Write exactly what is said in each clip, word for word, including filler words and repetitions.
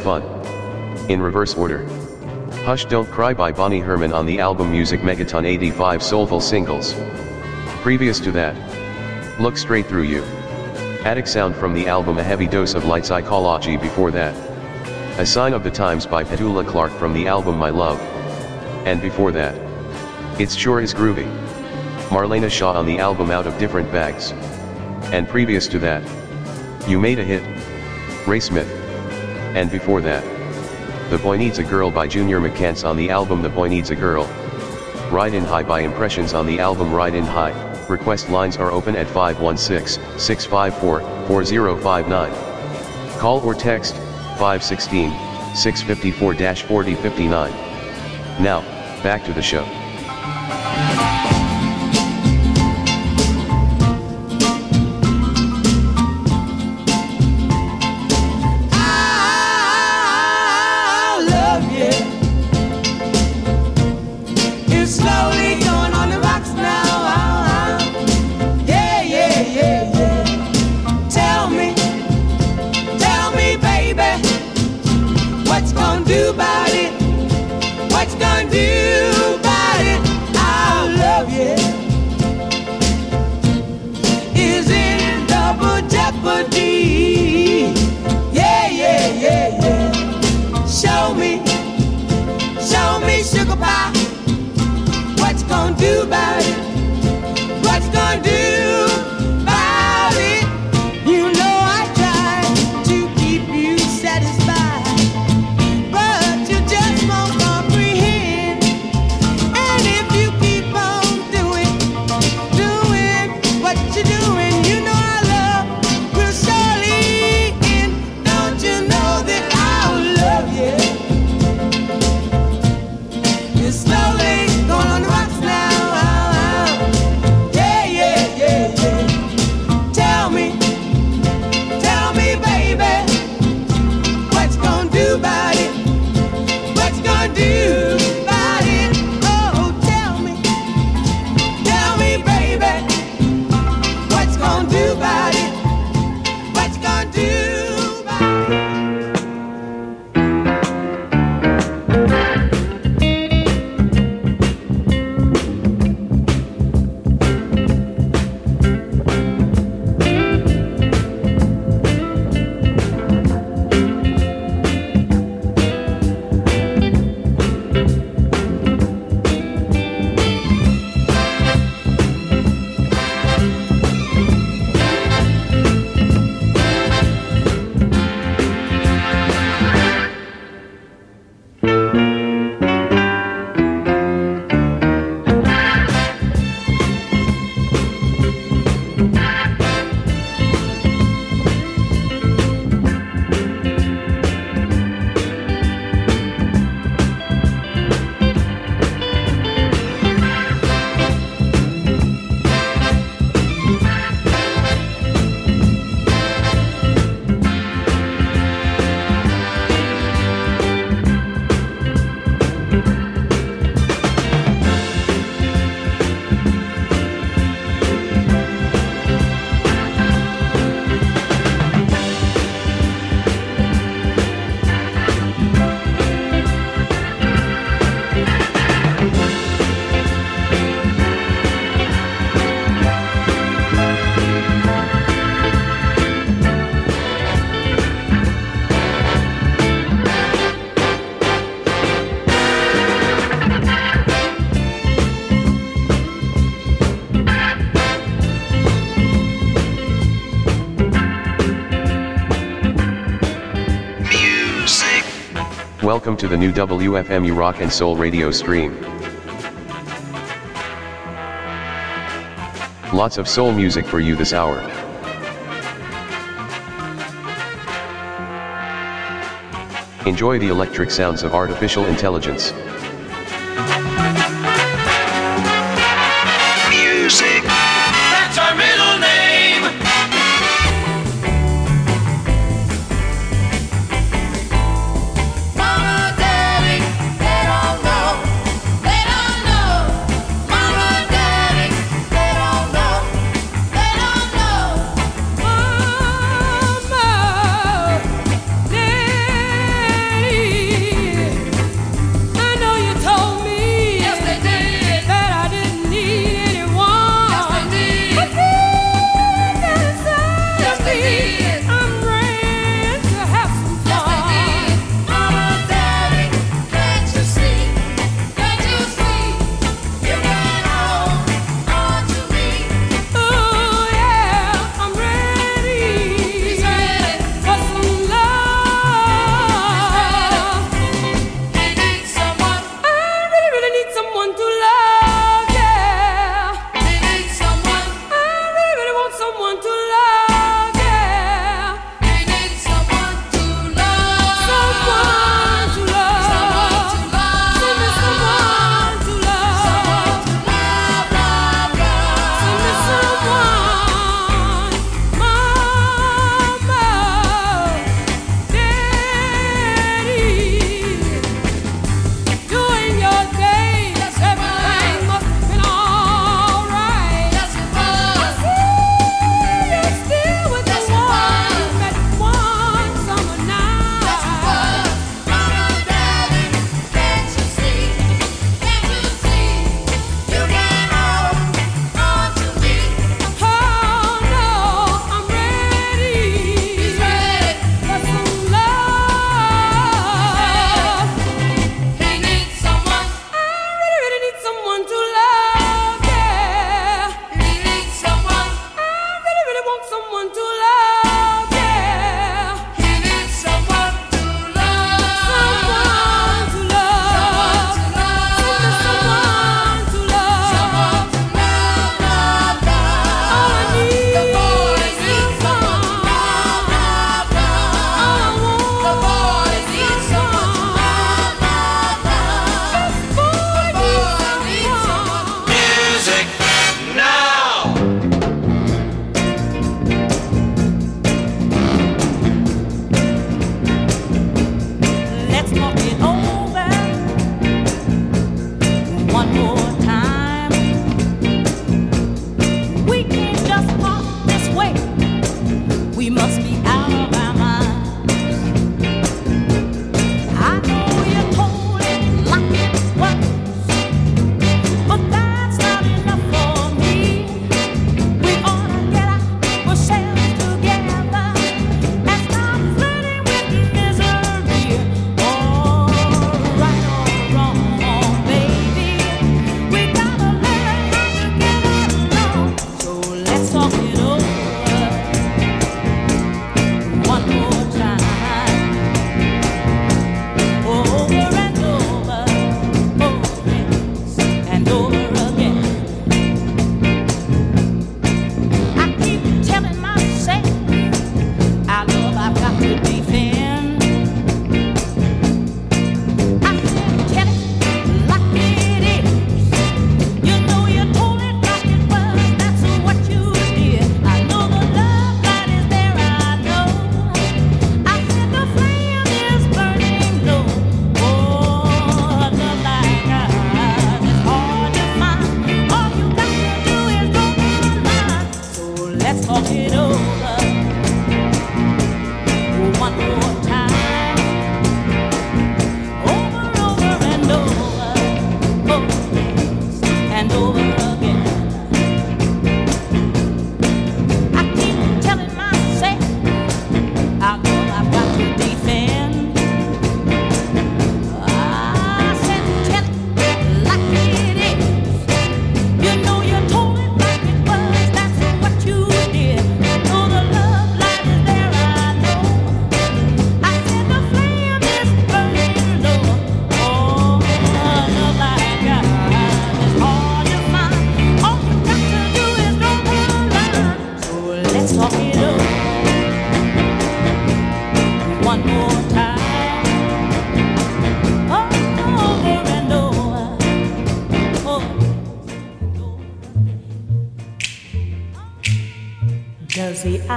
fun. In reverse order. Hush Don't Cry by Bonnie Herman on the album Music Megaton eighty-five soulful singles. Previous to that, Look Straight Through You. Attic Sound from the album A Heavy Dose of Light Psychology. Before that, A Sign of the Times by Petula Clark from the album My Love. And before that, It Sure Is Groovy. Marlena Shaw on the album Out of Different Bags. And previous to that, You Made a Hit. Ray Smith. And before that, The Boy Needs a Girl by Junior McCants on the album The Boy Needs a Girl. Ride in High by Impressions on the album Ride in High. Request lines are open at five one six, six five four, four zero five nine. Call or text five one six, six five four, four zero five nine. Now, back to the show. Welcome to the new W F M U Rock and Soul radio stream. Lots of soul music for you this hour. Enjoy the electric sounds of artificial intelligence. Music. That's our middle name. Mama, Daddy, they don't know. They don't know. Mama, Daddy, they don't know. They don't know. Mama, Daddy.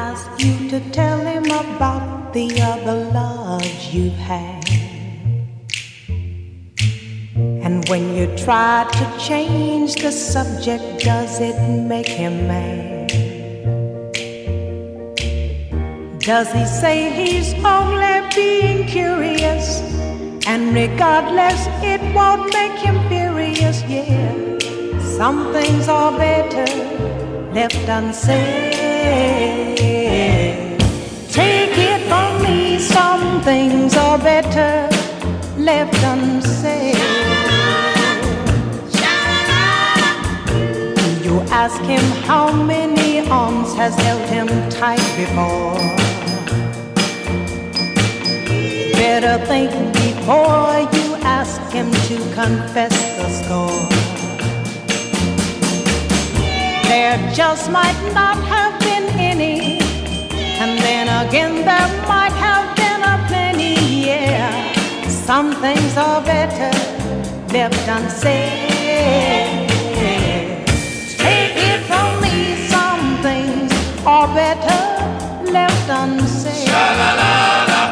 ask you to tell him about the other loves you've had. And when you try to change the subject, does it make him mad? Does he say he's only being curious, and regardless it won't make him furious? Yeah, some things are better left unsaid. Take it from me, some things are better left unsaid. You ask him how many arms has held him tight before. Better think before you ask him to confess the score. There just might not have been any, and then again there might have been a plenty. Yeah, some things are better left unsaid. Take it from me, some things are better left unsaid. Sha-la-la-la.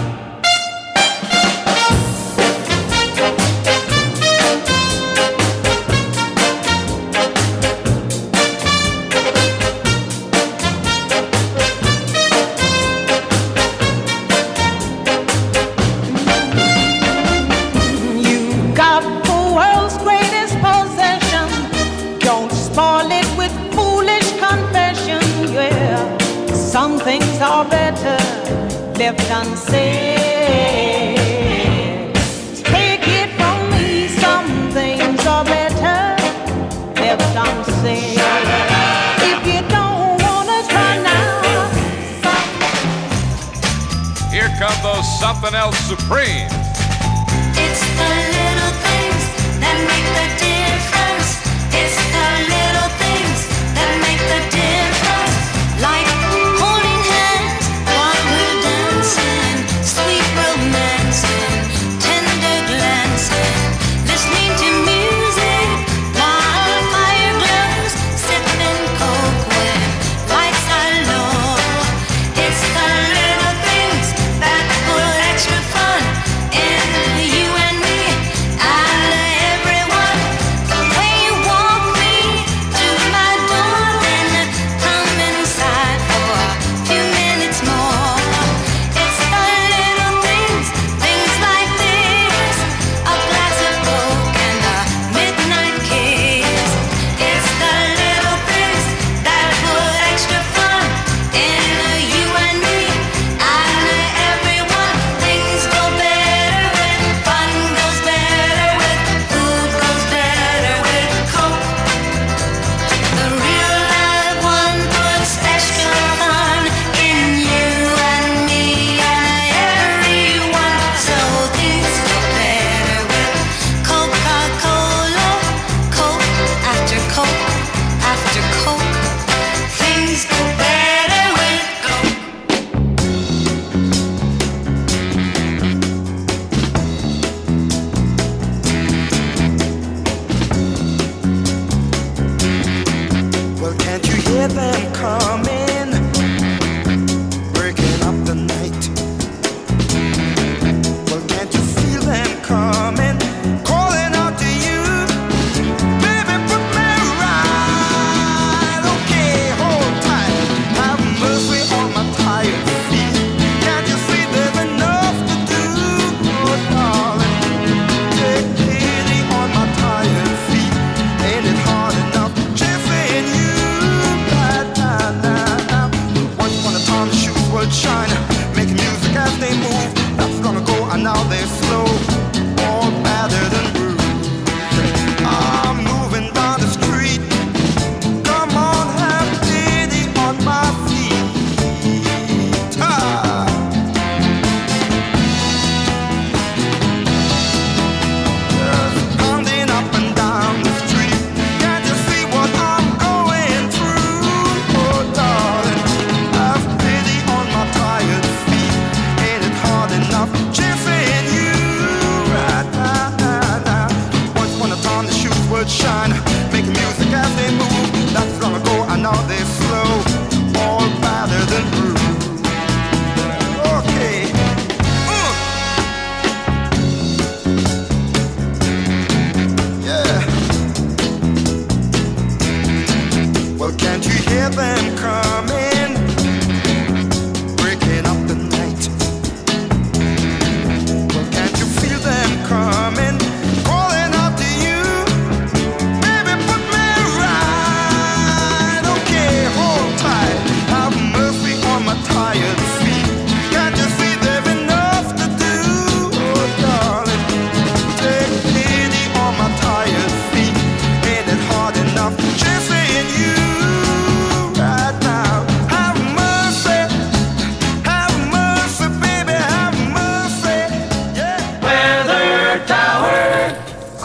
Some things are better left unsaid. Take it from me, some things are better left unsaid. If you don't wanna try now, here come those Something Else Supreme. It's the little things that make the difference. It's the little things that make the difference. Like holding hands while we're dancing, sweet romancing, tender glancing, listening to music while the fire glows, sipping coke when lights are low. It's the little things that put extra fun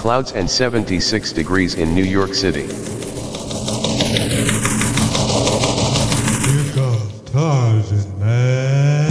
Clouds and seventy-six degrees in New York City. Here comes Tarzan, man.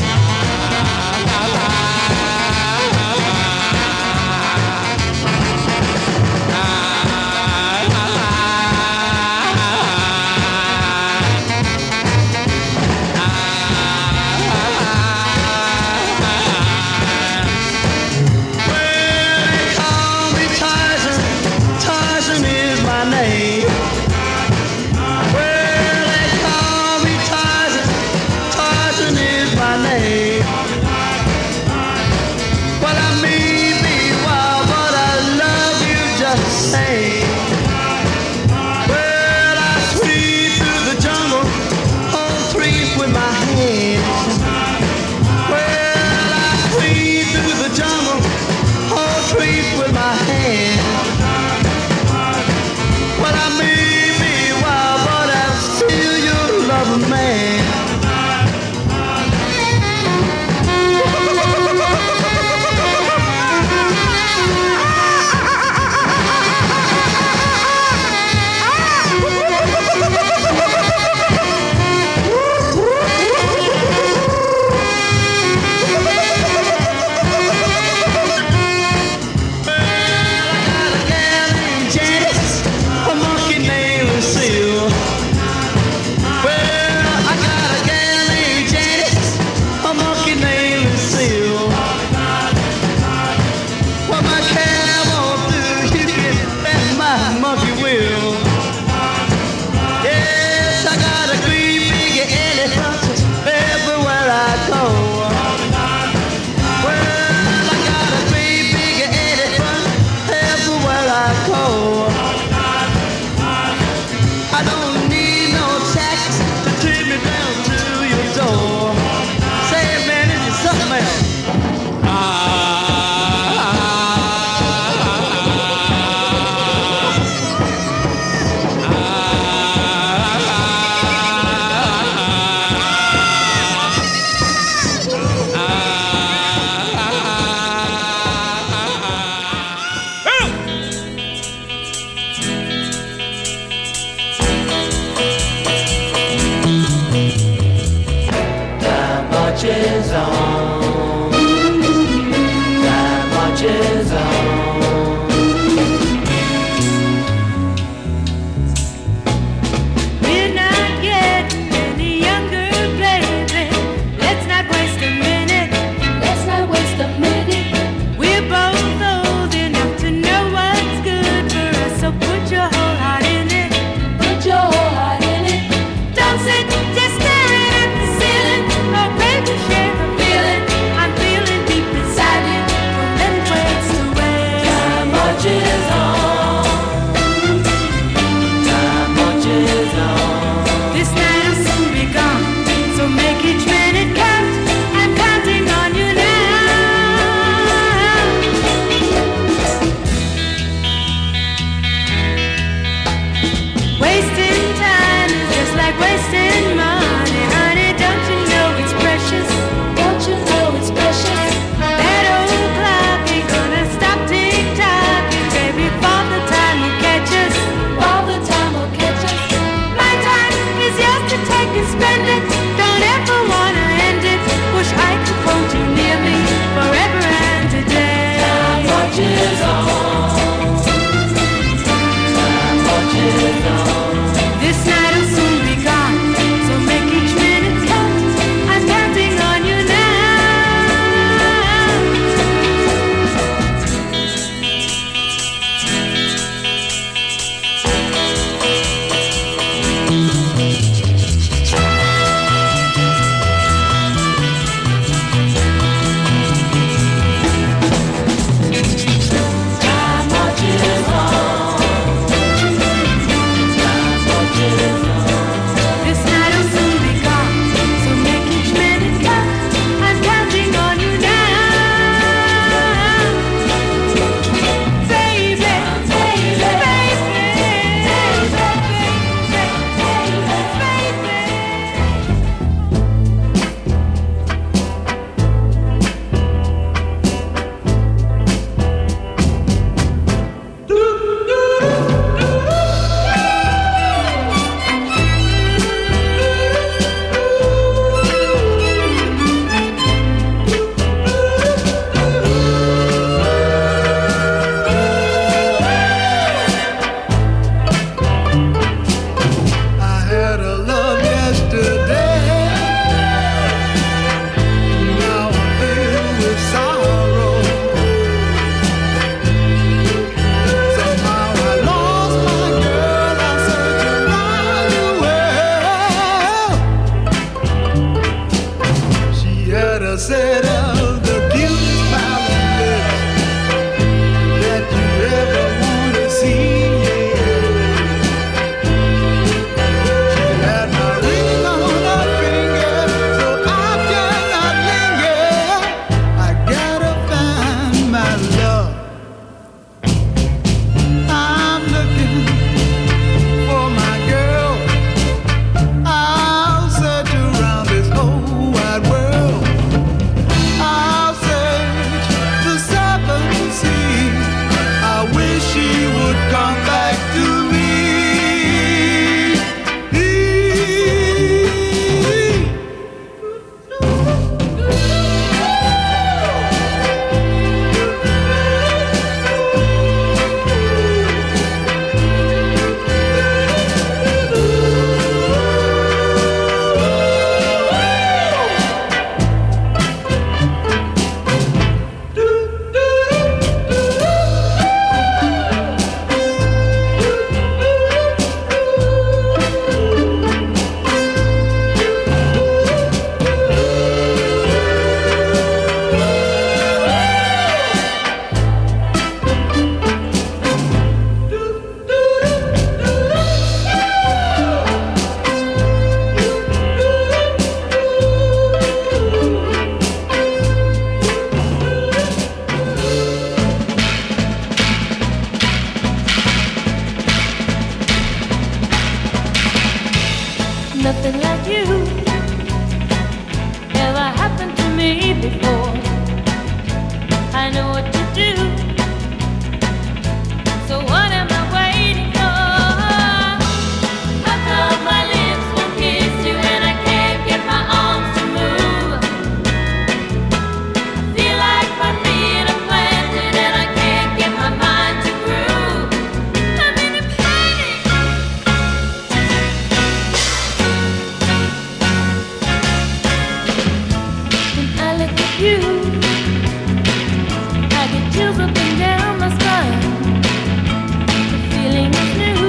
Nothing like you ever happened to me before. I know what to do, so what am I waiting for? How come my lips won't kiss you and I can't get my arms to move? I feel like my feet are planted and I can't get my mind to groove. I'm in a panic. When I look at you, I get chills up and down my spine. The feeling is new,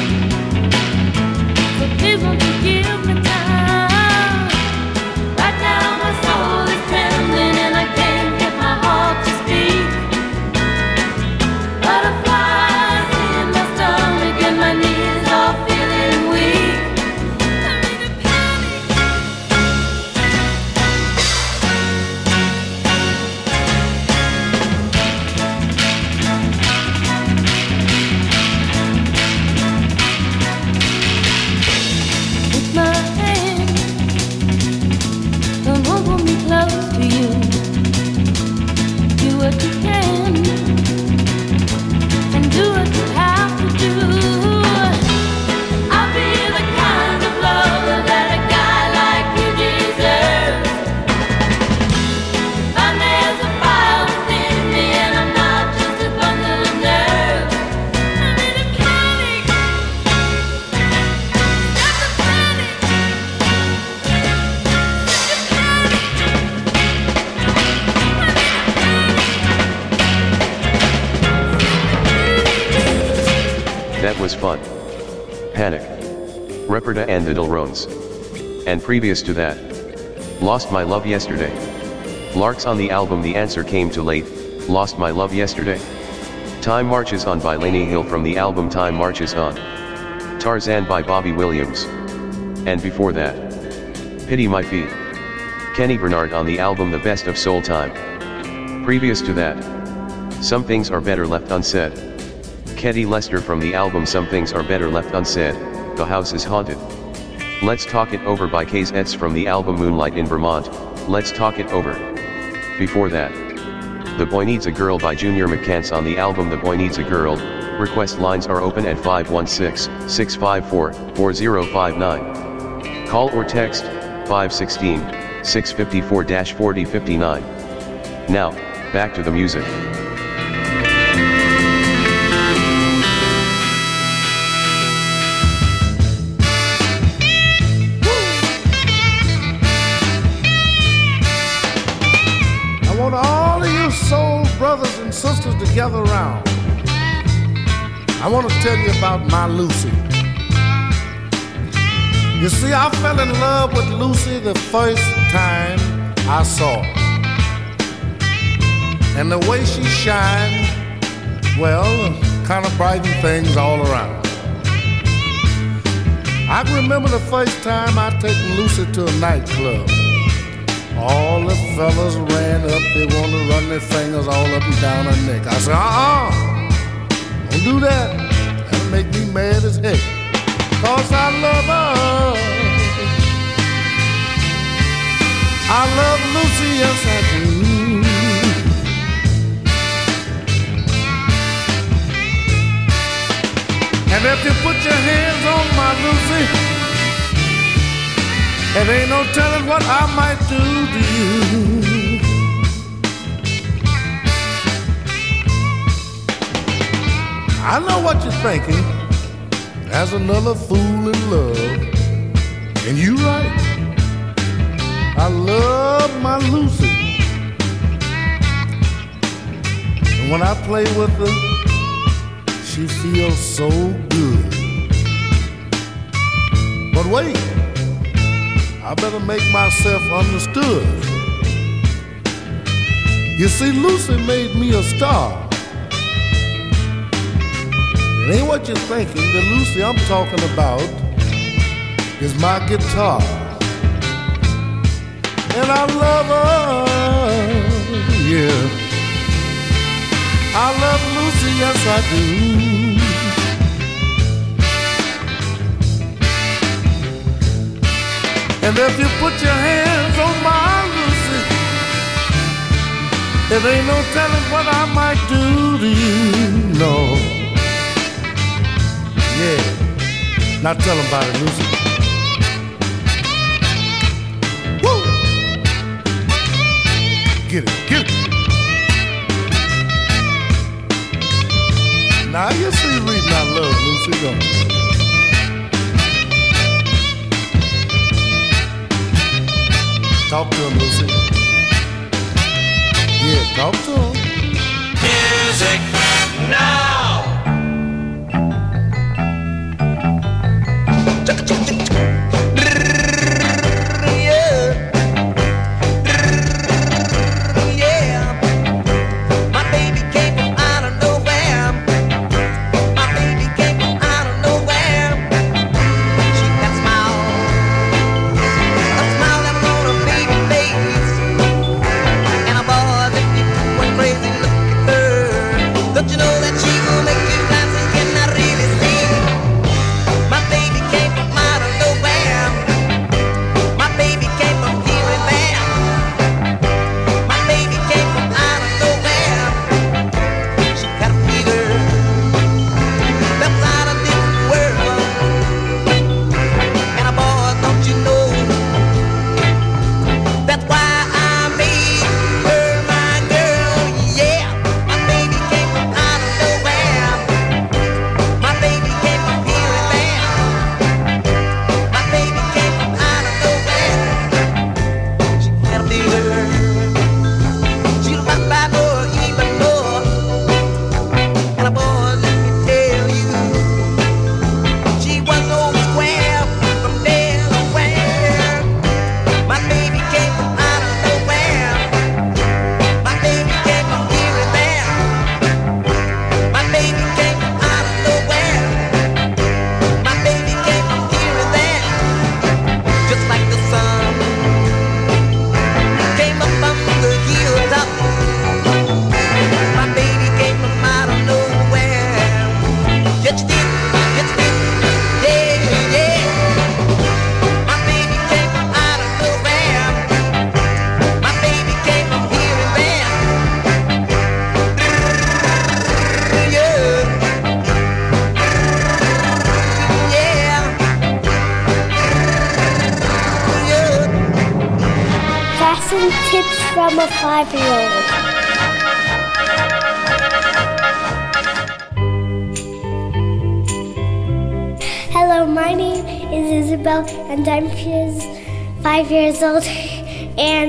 so please won't you give me time? Right now my soul is trembling and I can't get my heart to speak. Butterflies in my stomach and my knees are feeling weak. I'm in a panic. With my hand, come on, pull me close to you. Do what you can, and do what you have to do. I'll be the kind of lover that a guy like you deserves. Find there's a fire within me, and I'm not just a bundle of nerves. I'm in a panic. Stop the panic. That was fun. Panic. Reperta and the Delrones. And previous to that, Lost My Love Yesterday. Larks on the album The Answer Came Too Late, Lost My Love Yesterday. Time Marches On by Lainey Hill from the album Time Marches On. Tarzan by Bobby Williams. And before that, Pity My Feet. Kenny Bernard on the album The Best of Soul Time. Previous to that, Some Things Are Better Left Unsaid. Ketty Lester from the album Some Things Are Better Left Unsaid, The House is Haunted. Let's Talk It Over by K's Ets from the album Moonlight in Vermont, Let's Talk It Over. Before that, The Boy Needs a Girl by Junior McCants on the album The Boy Needs a Girl. Request lines are open at five one six, six five four, four zero five nine. Call or text, five one six, six five four, four zero five nine. Now, back to the music. I want all of you soul brothers and sisters to gather around. I want to tell you about my Lucy. You see, I fell in love with Lucy the first time I saw her. And the way she shined, well, kind of brightened things all around. I can remember the first time I taken Lucy to a nightclub. All the fellas ran up, they wanted to run their fingers all up and down her neck. I said, uh-uh, don't do that. That'll make me mad as heck. Cause I love her. I love Lucy, yes I do. And if you put your hands on my Lucy, and ain't no telling what I might do to you. I know what you're thinking. There's another fool in love. And you right. I love my Lucy. And when I play with her, she feels so good. But wait. I better make myself understood. You see, Lucy made me a star. It ain't what you're thinking. The Lucy I'm talking about is my guitar. And I love her, yeah. I love Lucy, yes I do. And if you put your hands on my Lucy, it ain't no telling what I might do to you, no. Yeah, now tell them about it, Lucy. Woo! Get it, get it. Now you see reading I love, Lucy, don't you? Talk to him, Lucy. Yeah, talk to him. Music now! Tips from a five-year-old. Hello, my name is Isabel, and I'm five years old. And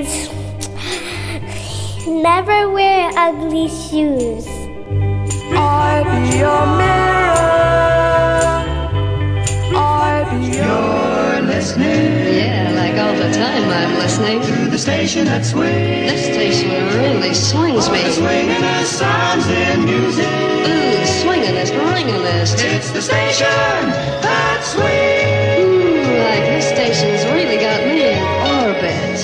never wear ugly shoes. I'll be your mirror. I'll be your listening. Yeah, like all the time I'm listening to the station that swings. This station really swings me. The swingin'est sounds in music. Ooh, swingin'est, ringin'est. It's the station that swings. Ooh, like this station's really got me in orbit.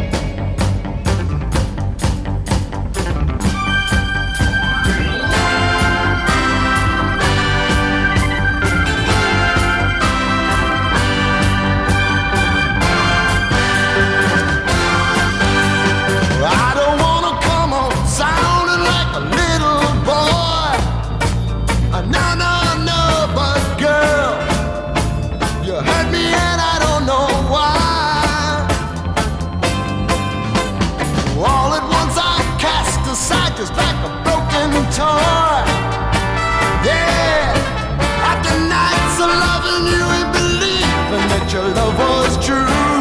Just like a broken toy. Yeah, after nights of loving you and believing that your love was true.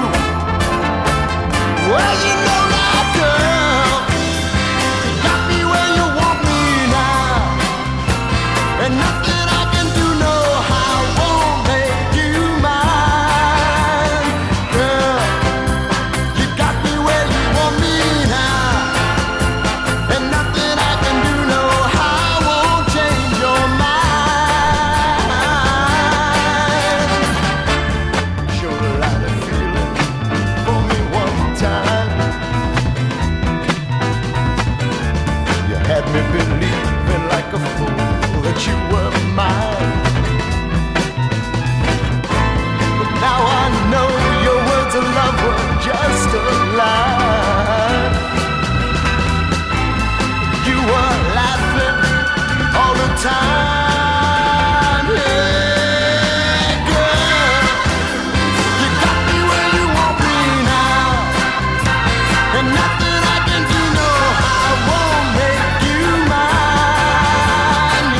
Well, you know now, girl, you got me where you want me now, and nothing I can do, no, I won't make you mine. Girl, you got me where you want me now. Believing like a fool that you were mine. time. Yeah, girl, you got me where you want me now, and nothing I can do, no, I won't make you mine.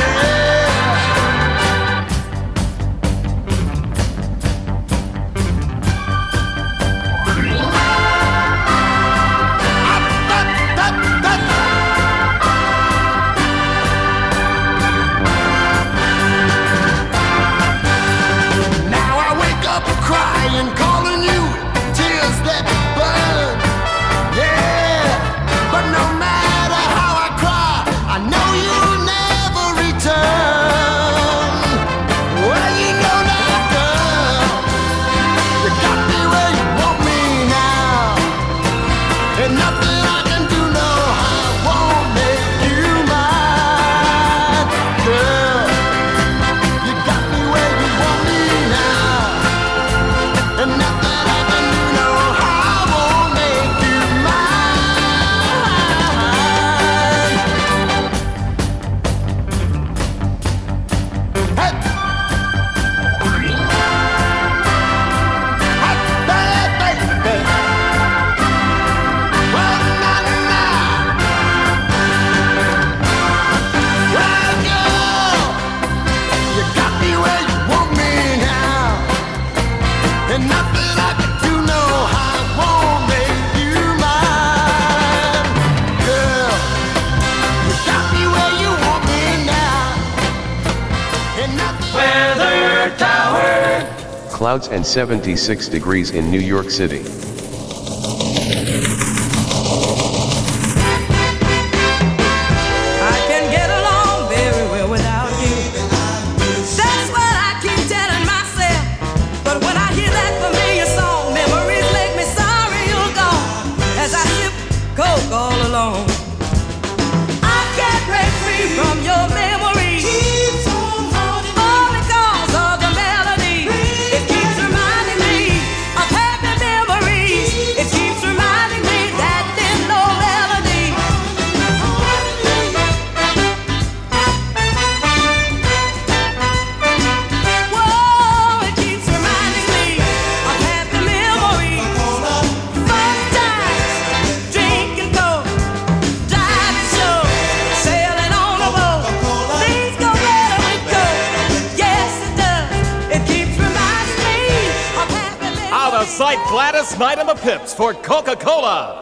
Now I wake up crying, calling you, tears that burn. Yeah, but no matter how I cry, I know you'll never return. Well, you know that, girl, you got me where you want me now, and nothing I can do, no, I won't make you mine. Girl, you got me where you want me now, and nothing I can do, no, I won't make you mine. Hey. Hey, baby. Well, nah, nah. Well, girl, you got me where you want me now, and nothing I can do, no, I won't make you mine. Girl, you got me where you want me now, and nothing. Weather Tower. Clouds and seventy-six degrees in New York City. I can get along very well without you. That's what I keep telling myself. But when I hear that familiar song, memories make me sorry you're gone. As I sip coke all alone, I can't break free from your memory. All because of the melody. It keeps reminding me of happy memories. It keeps reminding me that there's no melody. Whoa, it keeps reminding me of happy memories. Fun times, drinking coke, driving slow, sailing on a boat. Things go better with coke. Yes, it does. It keeps reminding me of happy memories. Out of sight, Gladys Knight and the Pips for Coca-Cola.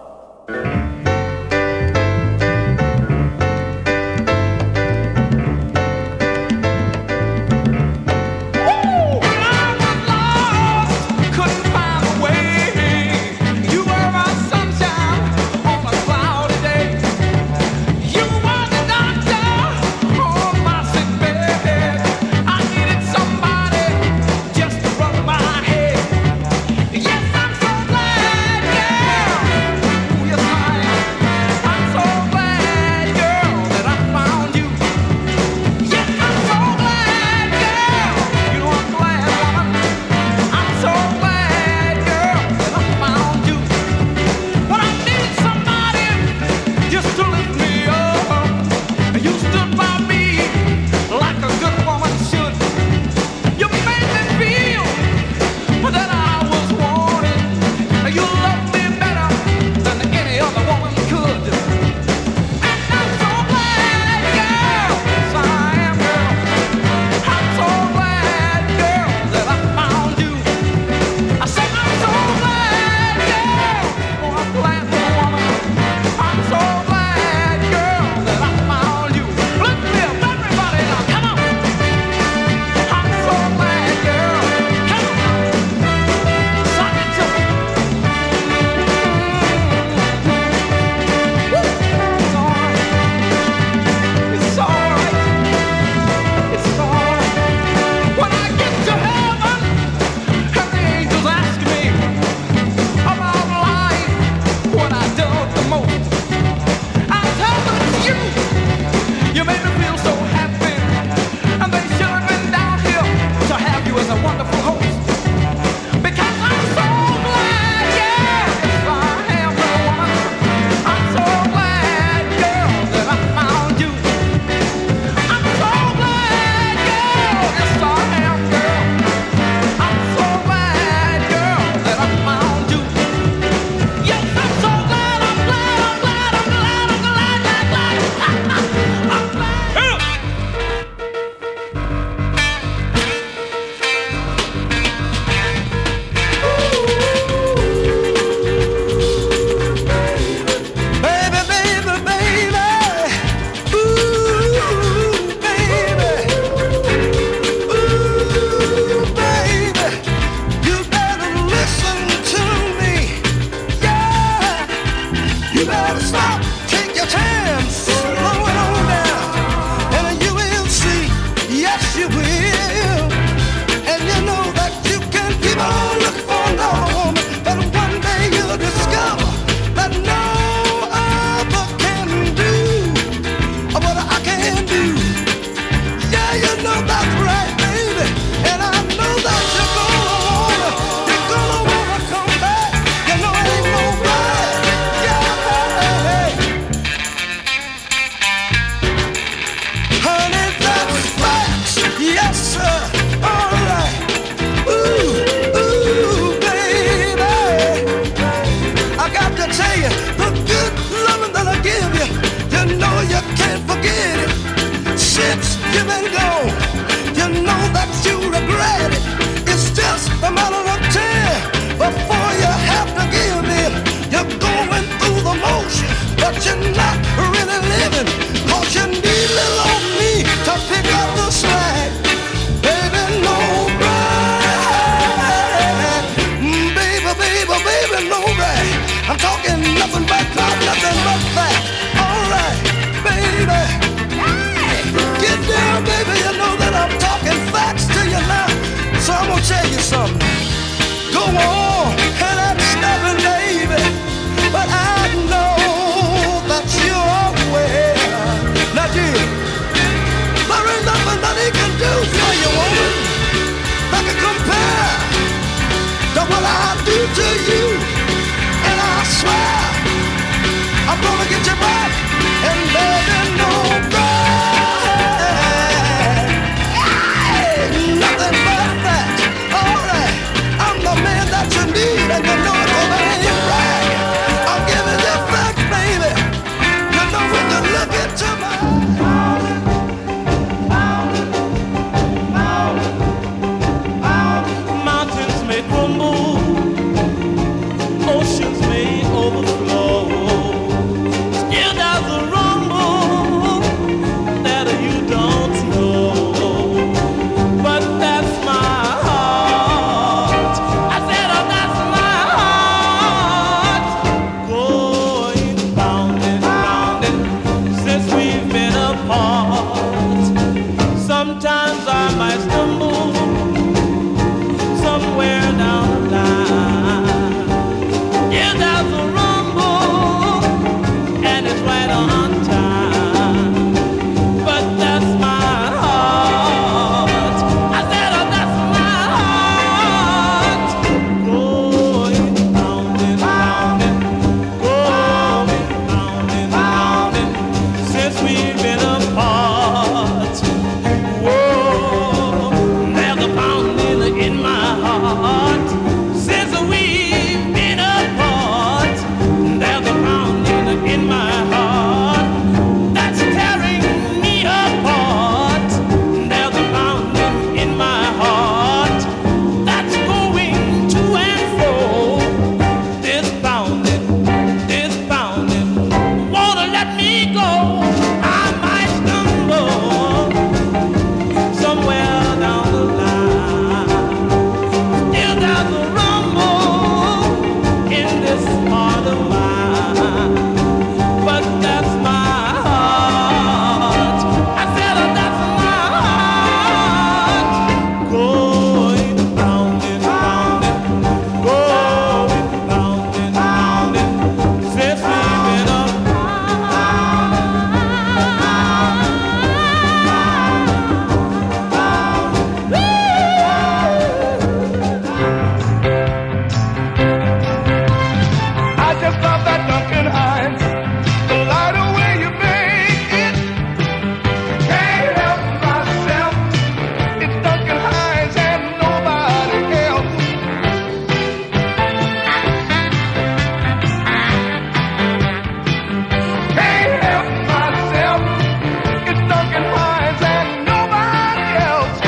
Couldn't find a way. You were my sunshine on a cloudy day. You were the doctor on my sick bed. I needed somebody just to rub my head. Yes, I'm so glad, girl. Yes, I ships give and go. You know that you regret it. It's just a matter of time before you have to give in. You're going through the motion, but you're not really living. Cause you need little old me to pick up the slack. Baby, no brag. Mm, baby, baby, baby, no brag. I'm talking nothing but not nothing but fact. Alright, baby. Get down, baby, you know that I'm talking facts to you now. So I'm gonna tell you something. Go on, and that's stepping, baby. But I know that you're aware. Now, dear, there ain't nothing that he can do for you, woman, that can compare to what I do to you. And I swear, I'm gonna get you back, and baby, no brag. Hey, nothing but that. All right, I'm the man that you need, and you know it over any brag. I'm giving you facts, baby. You know when you look into my mountains may crumble, oceans may overflow. Still there's a rumble that you don't know. But that's my heart. I said, oh, that's my heart. Going pounding, pounding since we've been apart. Sometimes I might stumble somewhere down the line. Yeah, there's a rumble, and it's right on time. But that's my heart. I said, oh, that's my heart. Going pounding, pounding, going pounding, pounding since we've been apart. Whoa, there's a pounding in my heart since we've been apart. There's a pounding in my heart that's tearing me apart. There's a pounding in my heart that's going to and fro. This pounding, this pounding wanna let me go. I might stumble somewhere down the line. Still there's a rumble in this heart of mine. But that's my heart. I said, oh, that's my heart. Going pounding, pounding, going pounding, pounding since we've been apart. I just love that Duncan Hines. The lighter way you make it. Can't help myself. It's Duncan Hines and nobody else. Can't help myself. It's Duncan Hines and nobody else.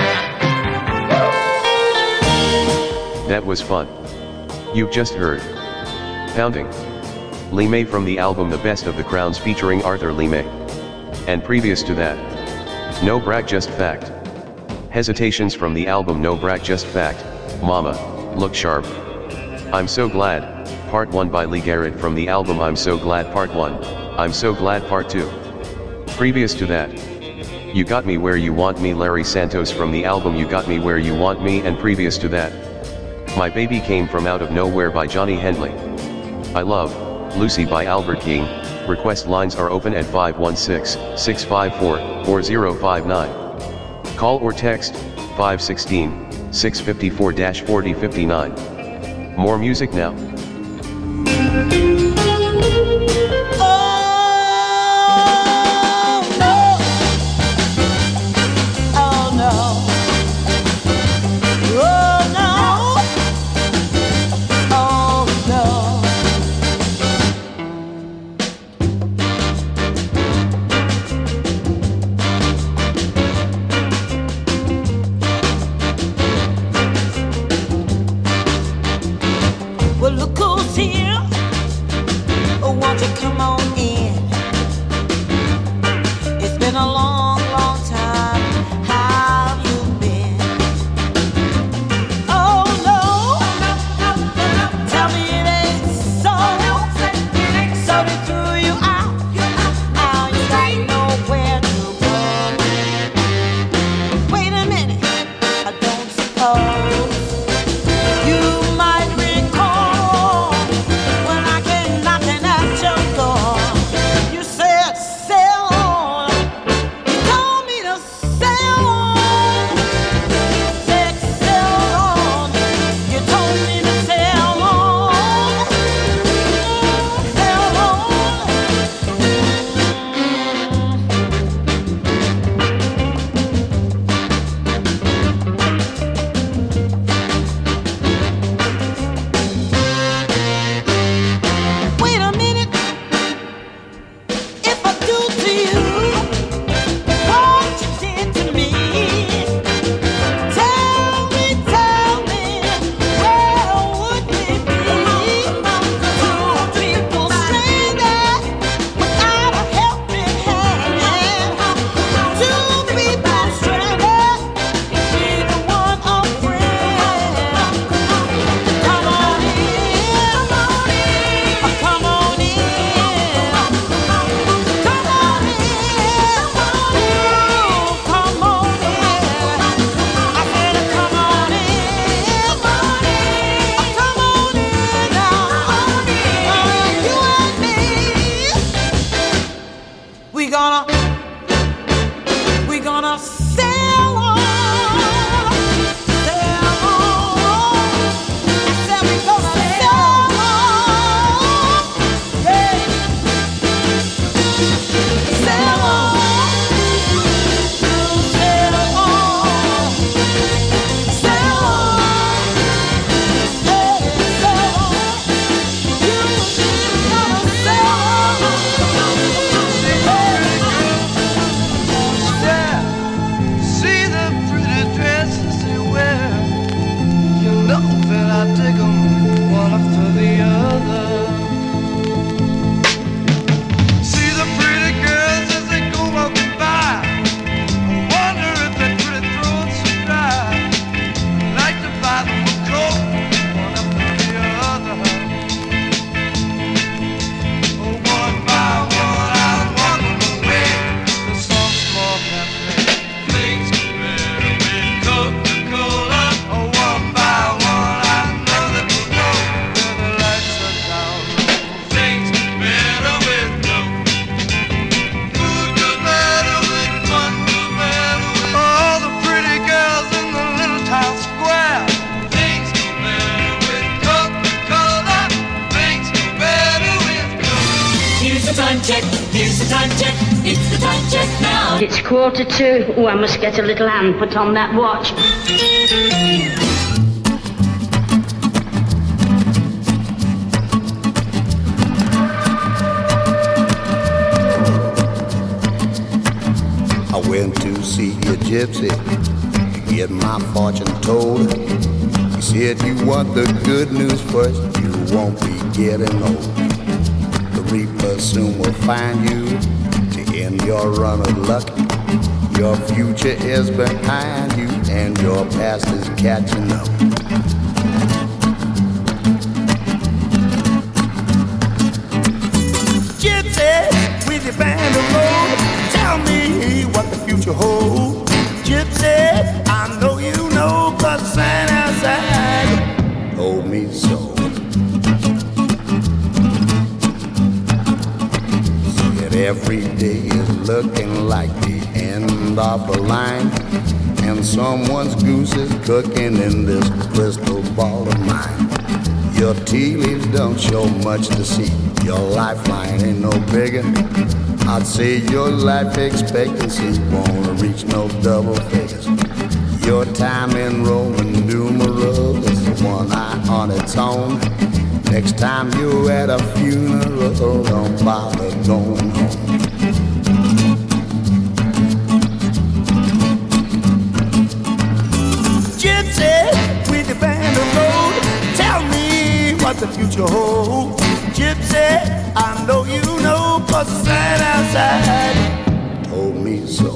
That was fun. You've just heard Pounding, Lee May from the album The Best of the Crowns featuring Arthur Lee May. And previous to that, No Brag Just Fact. Hesitations from the album No Brag Just Fact, Mama, Look Sharp. I'm So Glad, Part one by Lee Garrett from the album I'm So Glad Part one, I'm So Glad Part two. Previous to that, You Got Me Where You Want Me Larry Santos from the album You Got Me Where You Want Me, and previous to that, My Baby Came From Out of Nowhere by Johnny Hendley. I Love Lucy by Albert King. Request lines are open at five one six, six five four, four zero five nine. Call or text five one six, six five four, four zero five nine. More music now. sail on, sail on. I said we're gonna sail on, yeah. Sail on, sail on, sail on, hey, sail on. You gotta sail on. See the pretty dresses they wear. You know that I dig 'em one after the other. See the pretty girls as they go walking by. I wonder if their pretty throats are dry. I'd like to buy them a coat, one after the other. Oh, one by one I walk them away to some small cafe. Things get better with Coca-Cola. Oh, one by one I know that we'll go where the lights are down low. Things get better with Coke. Food goes better with fun goes better with all the pretty girls in the little town square. Things go better with Coca-Cola. Things go better with Coke. Here's the time check, here's the time check, it's the time check now. It's quarter to. Oh, I must get a little hand put on that watch. I went to see a gypsy to get my fortune told. He said, you want the good news first, you won't be getting old. The reaper soon will find you to end your run of luck. Your future is behind you and your past is catching up. Gypsy, with your band of gold, tell me what the future holds. Gypsy, I know you know, 'cause the sign outside told me so. Said every day is looking like the end of the line, and someone's goose is cooking in this crystal ball of mine. Your tea leaves don't show much to see. Your lifeline ain't no bigger. I'd say your life expectancy won't reach no double figures. Your time in Roman numerals is one eye on its own. Next time you're at a funeral, don't bother going home. Gypsy, with the band of gold, tell me what the future holds. Gypsy, I know you know, 'cause the sign outside told me so.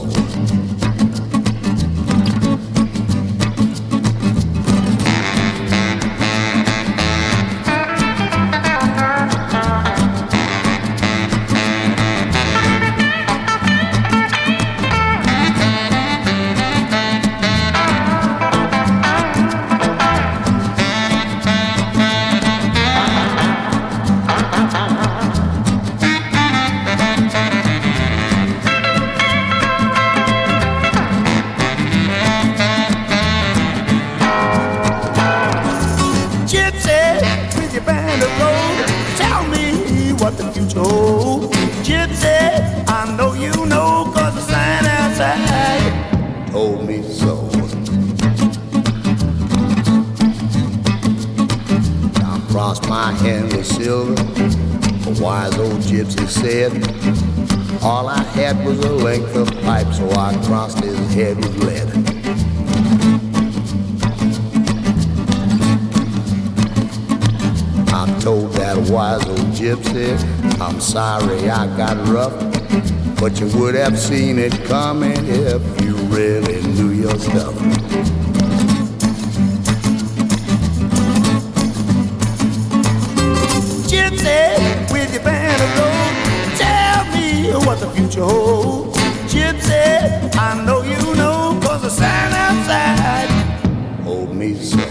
What the future holds. Gypsy, I know you know, 'cause the sign outside told me so. I crossed my hand with silver, a wise old gypsy said. All I had was a length of pipe, so I crossed his head with lead. I told that wise old gypsy, I'm sorry I got rough, but you would have seen it coming if you really knew your stuff. Gypsy, with your band of gold, tell me what the future holds. Gypsy, I know you know, 'cause the sign outside told me so.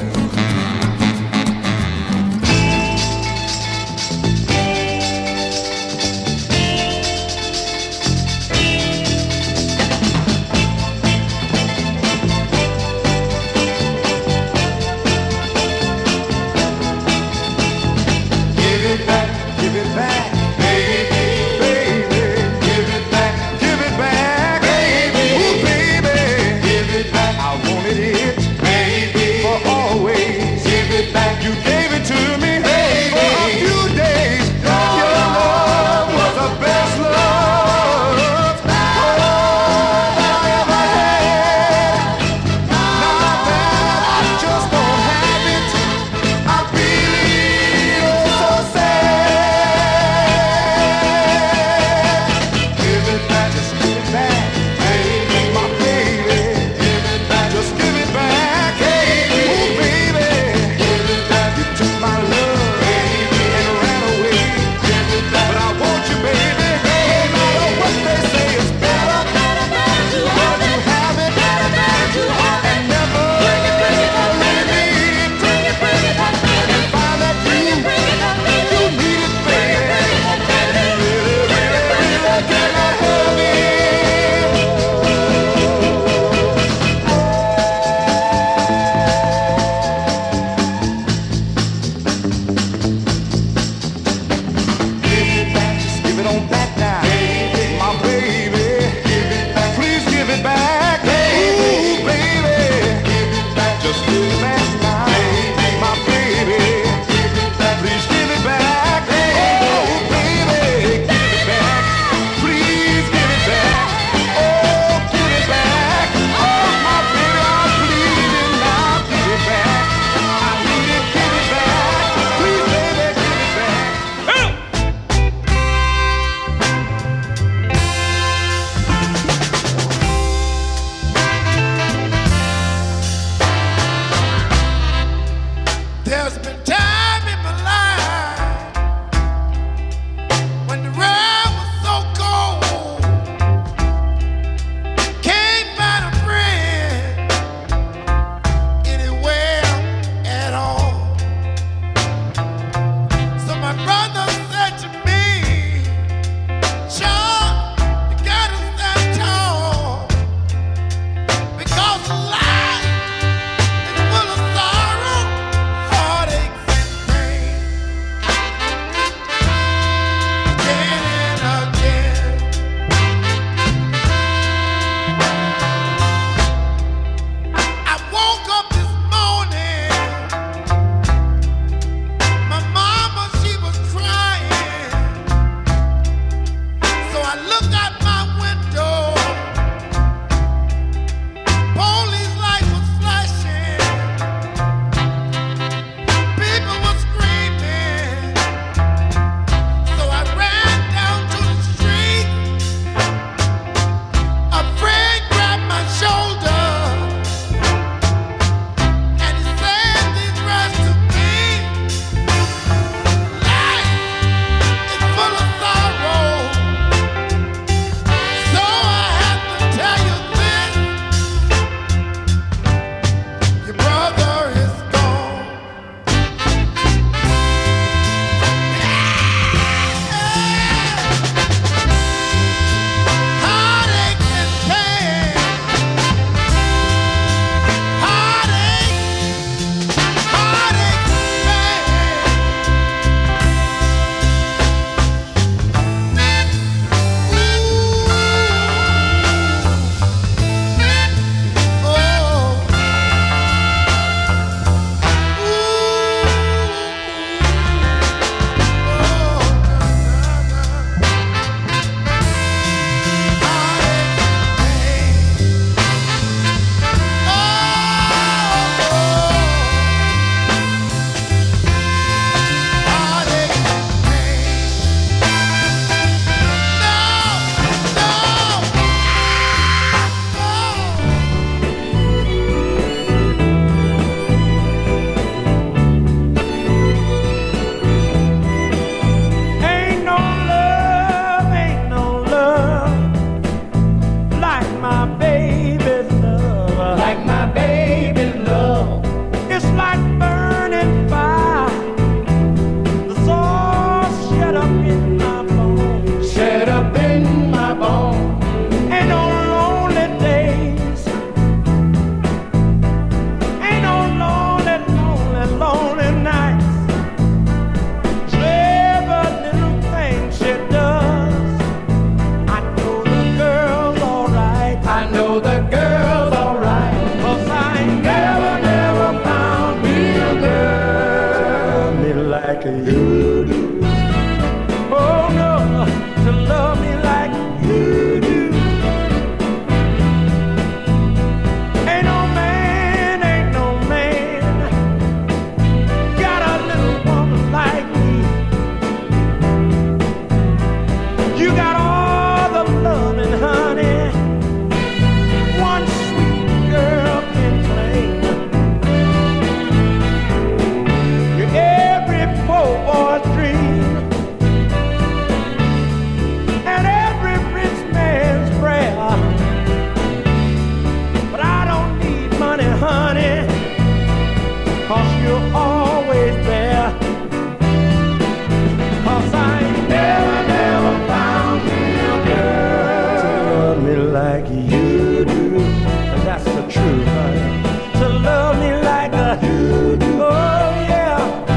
that's the truth, honey. To love me like a you do. Oh, yeah.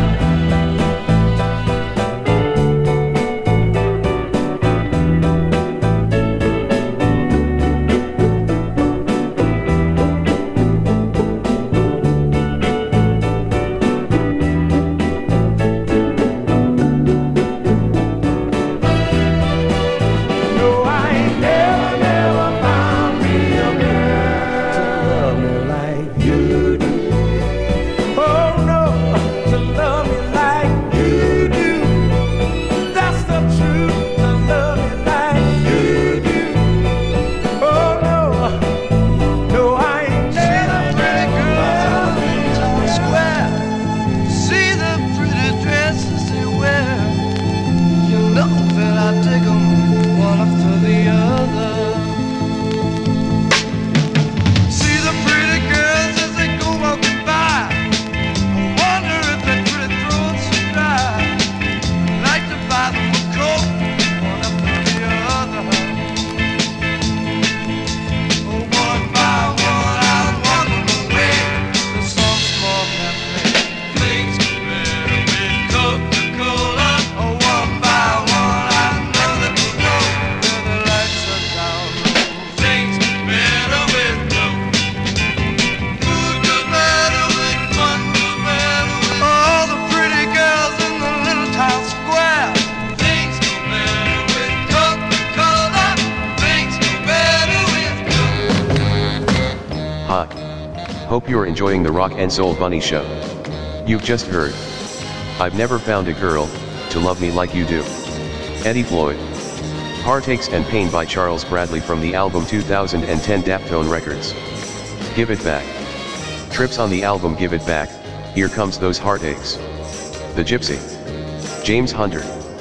Hope you're enjoying the Rock and Soul Bunny Show. You've just heard I've Never Found a Girl to Love Me Like You Do. Eddie Floyd. Heartaches and Pain by Charles Bradley from the album two thousand ten Daftone Records. Give It Back. Trips on the album Give It Back, Here Comes Those Heartaches. The Gypsy. James Hunter.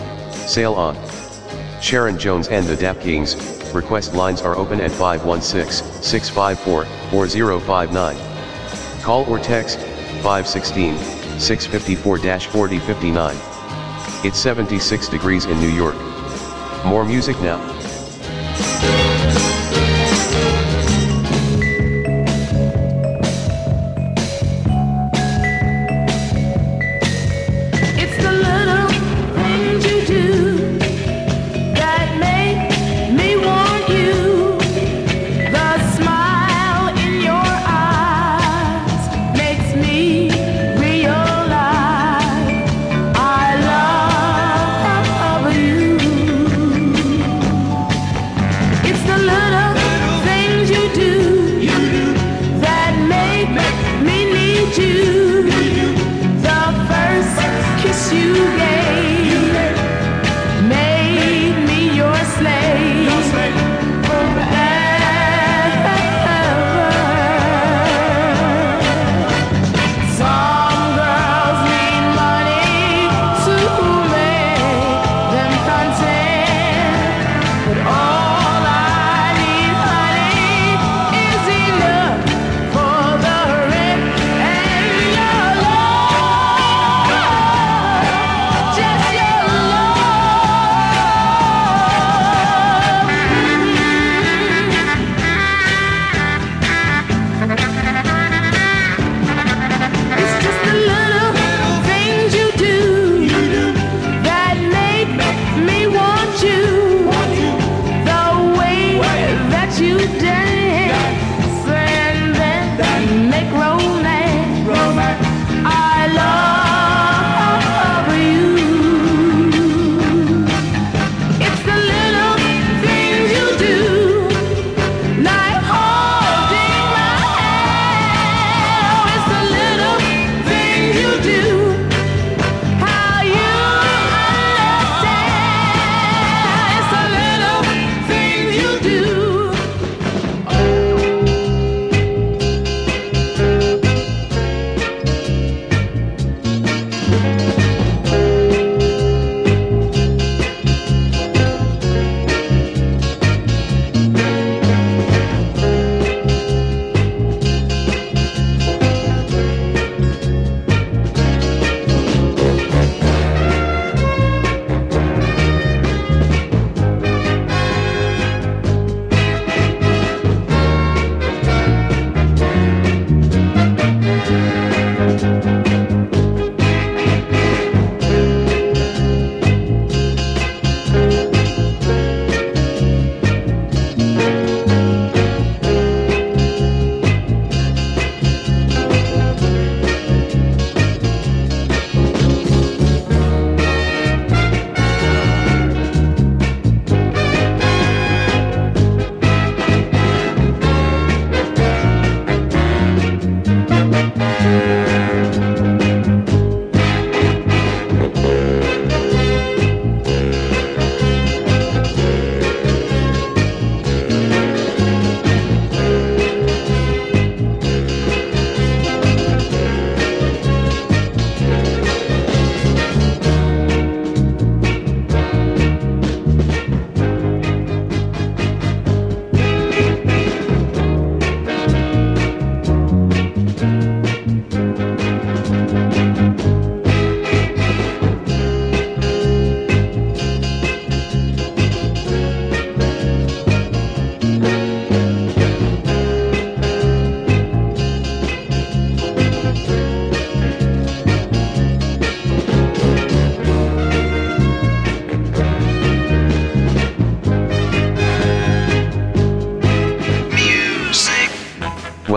Sail On. Sharon Jones and the Dap Kings. Request lines are open at five one six, six five four, four zero five nine. Call or text five one six, six five four, four zero five nine. It's seventy-six degrees in New York. More music now. It's the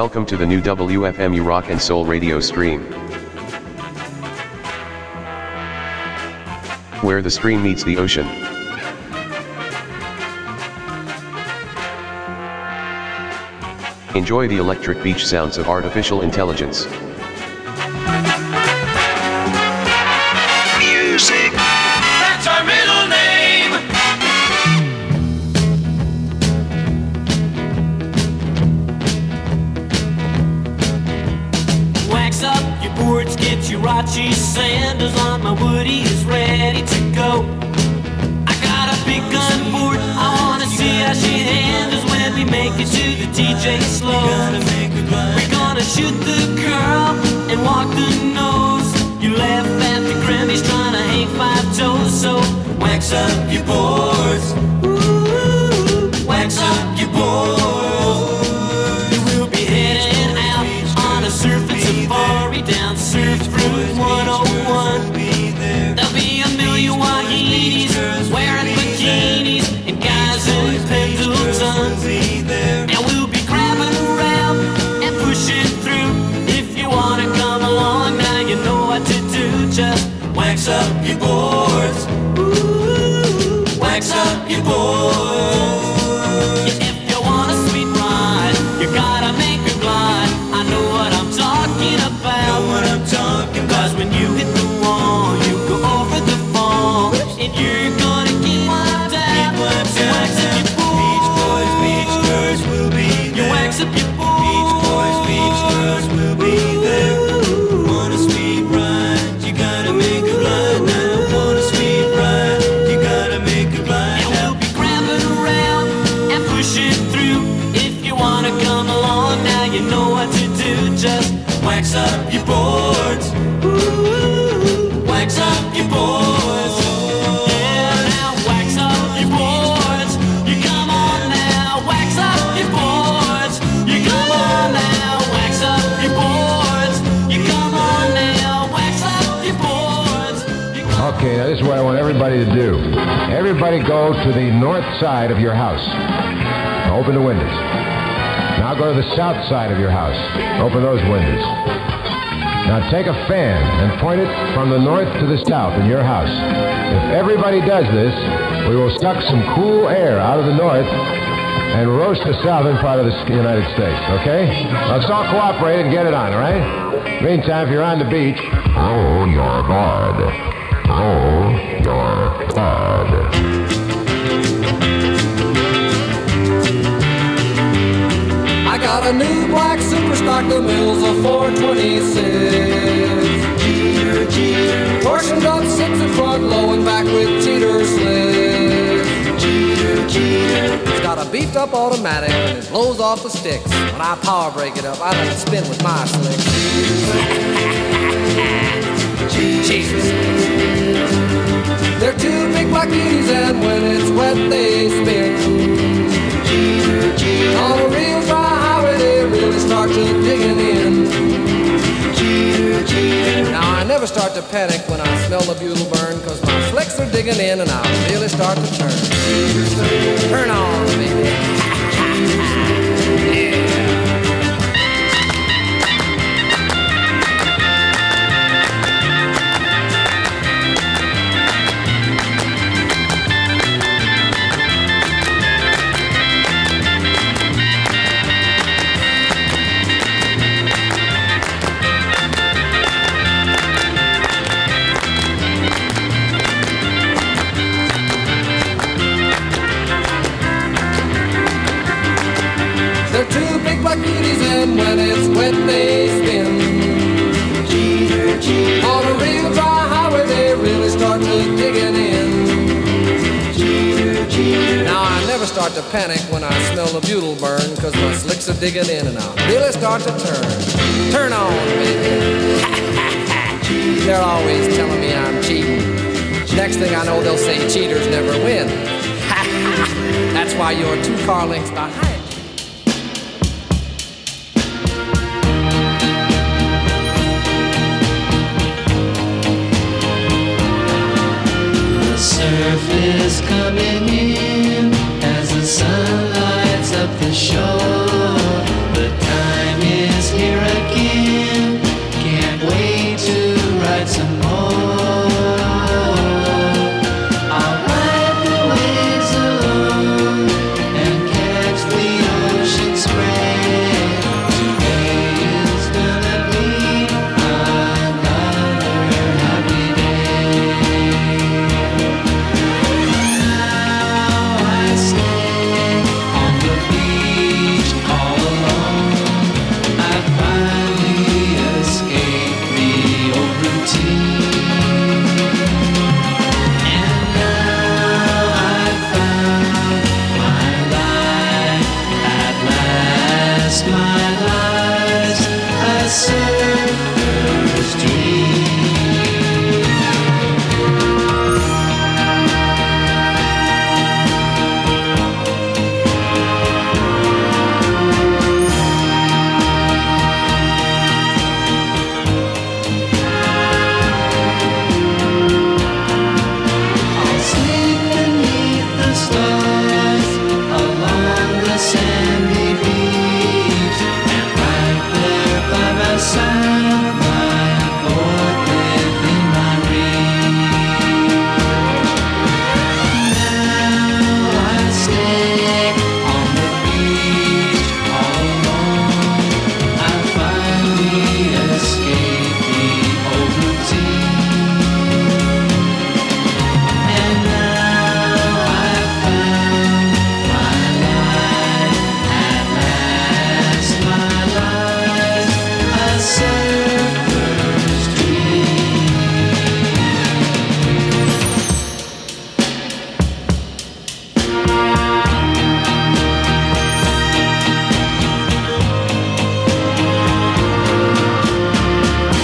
Welcome to the new W F M U Rock and Soul radio stream, where the stream meets the ocean. Enjoy the electric beach sounds of artificial intelligence. Music. That's our middle name. Wax up your boards, get your Rachi sandals on. My Woody is ready to go. I got a big gun board. I wanna see how she handles when we make it to the D J slow. We're gonna shoot the girl and walk the nose. You laugh at the Grammys trying to hang five toes. So wax up your boards. Ooh, wax up your boards. You will be heading out on a surfing safari down Surf Route one oh one. There'll be a million Wahinis wearing bikinis and guys in Pendletons. And we'll be grabbing around and pushing through. If you wanna come along now, you know what to do. Just wax up your boards. Ooh, wax up your boards. Yeah, if you want a sweet ride, you gotta make her glide. I know what I'm talking about. Know what I'm talking about. Cause when you hit the wall, you go over the fall, and you're gonna get wiped out. So wax up your boards. Beach boys, beach girls will be there. You wax up your boards. Beach boys, beach girls will be there. Want a sweet ride, you gotta make a glide now. Want a sweet ride, you gotta make a glide now. And we'll be grabbing around and pushing through. If you wanna come along now, you know what to do. Just wax up your boards. Ooh, wax up your boards. Yeah, now wax up your boards. You come on now, wax up your boards. You come on now, wax up your boards. You come on now, wax up your boards. Okay, now this is what I want everybody to do. Everybody go to the north side of your house. Open the windows. Now go to the south side of your house. Open those windows. Now take a fan and point it from the north to the south in your house. If everybody does this, we will suck some cool air out of the north and roast the southern part of the United States, okay? Let's all cooperate and get it on, all right? Meantime, if you're on the beach, roll your board. Roll your board. I got a new black Superstock, the mills of four twenty-six. Cheater, cheater. Portioned up six in front, low and back with cheater slicks. Cheater, cheater. It's got a beefed up automatic and it blows off the sticks. When I power break it up, I let it spin with my slicks. Cheaters. They're two big black beauties and when it's wet they spin. Cheater, cheater. On a real dry highway they really start to digging in. Cheater, cheater. Now I never start to panic when I smell the butyl burn, cause my slicks are digging in and I'll really start to turn. Turn on, baby. Yeah. And when it's wet they spin. Cheater, cheater. On a real dry highway they really start to digging in. Cheater, cheater. Now I never start to panic when I smell the butyl burn, cause my slicks are digging in and I'll really start to turn. Turn on, baby. They're always telling me I'm cheating. Next thing I know they'll say cheaters never win. That's why you're two car lengths behind.